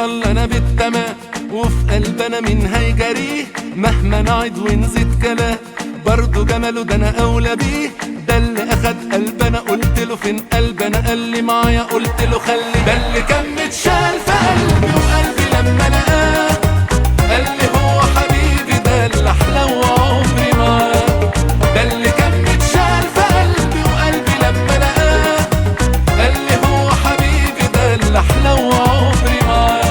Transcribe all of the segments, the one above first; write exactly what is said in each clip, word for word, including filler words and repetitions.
نوصل لنا بالتمام، وفي قلبنا مين هيجريه مهما نعد ونزيد كلام. برضه جماله ده انا اولى بيه، ده اللي اخد قلبنا قلت له فين قلبنا، قال لي معايا قلت له خلي. ده اللي كان متشال في قلبي وقلبي لما لقاه، قال لي هو حبيبي ده اللي احلى وعمري معاه. ده اللي كان متشال في قلبي وقلبي لما لقاه، قال لي هو حبيبي ده اللي احلى وعمري معاه.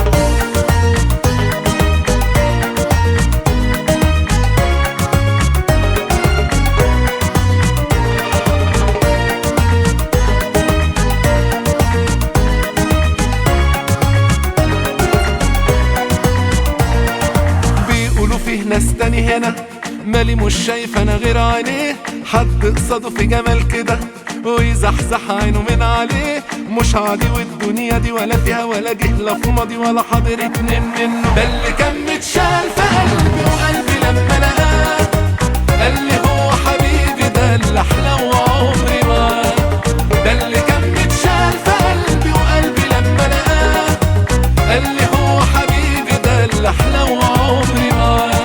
فيه ناس تاني هنا مالي مش شايف انا غير عينيه، حد قصاده في جمال كده ويزحزح عينه من عليه. مش عادي والدنيا دي ولا فيها ولا جه لا في ماضي ولا حاضر اتنين منه. ده اللي كان متشال في قلبي وقلبي لما لقاه، قال لي هو حبيبي ده اللي احلى وعمري معاه. ده اللي كان متشال في قلبي وقلبي لما لقاه، قال لي هو حبيبي ده اللي احلى وعمري معاه.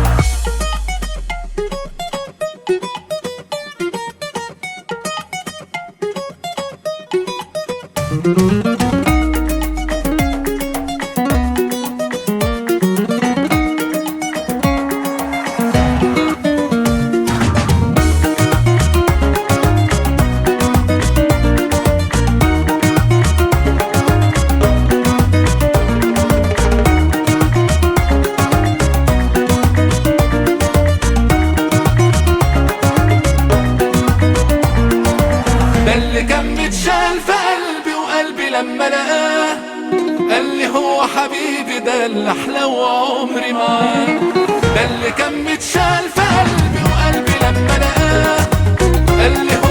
اللي كان متشال في قلبي وقلبي لما لقاه، قال لي هو حبيبي ده اللي احلى وعمري معاه. ده اللي كان متشال في قلبي وقلبي لما لقاه، قال لي